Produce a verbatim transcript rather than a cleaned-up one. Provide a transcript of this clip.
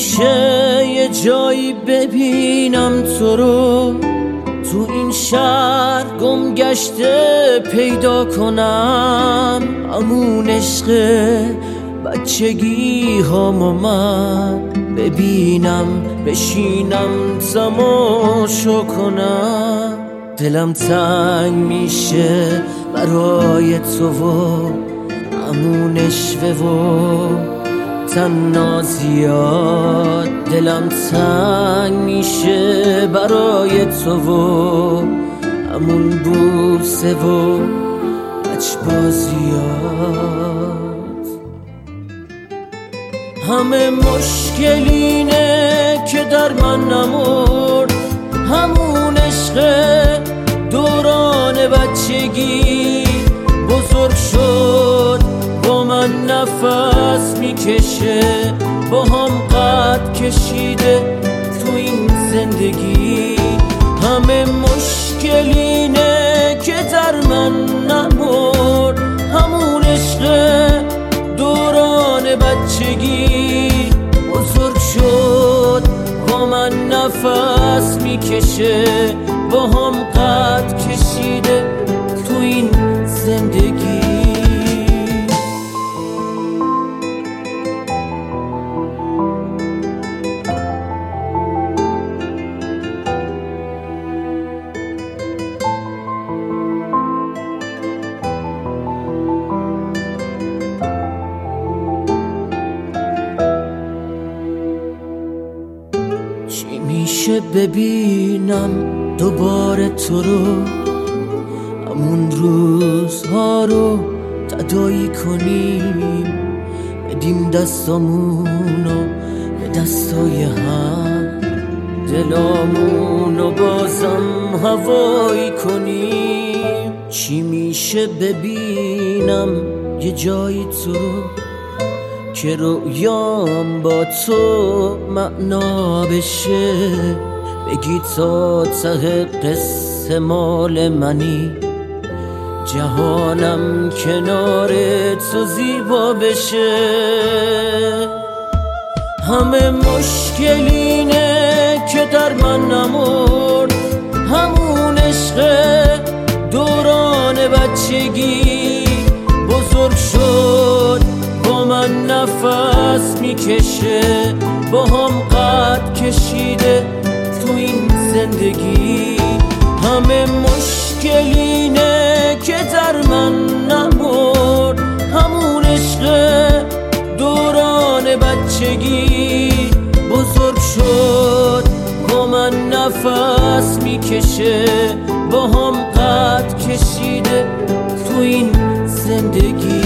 میشه یه جایی ببینم تو رو، تو این شهر گم گشته پیدا کنم همون عشق بچگی هامو من ببینم، بشینم تماشا کنم. دلم تنگ میشه برای تو و همون اشوه و تنها زیاد. دلم تنگ میشه برای تو و همون بوسه و بازیات. همه مشکل اینه که در من نمرد همون عشق دوران بچگی، بزرگ شد با من نفس میکشه، با هم قد کشیده تو این زندگی. همه مشکل اینه که در من نمرد همون عشق دوران بچگی، بزرگ شد با من نفس میکشه، با هم قد کشیده تو این زندگی. چی میشه ببینم دوباره تو رو، همون روزها رو تداعی کنیم، بدیم دستامونو به دستای هم، دلامونو بازم هوایی کنیم. چی میشه ببینم یه جایی تو که رویام با تو معنا بشه، بگی تا ته قصه مال منی، جهانم کنار تو زیبا بشه. همه مشکل اینه که در من نمرد همون عشق دوران بچگی، بزرگ شد با من نفس میکشه، با هم قد کشیده تو این زندگی. همه مشکل اینه که در من نمرد همون عشق دوران بچگی، بزرگ شد با من نفس میکشه، با هم قد کشیده تو این زندگی.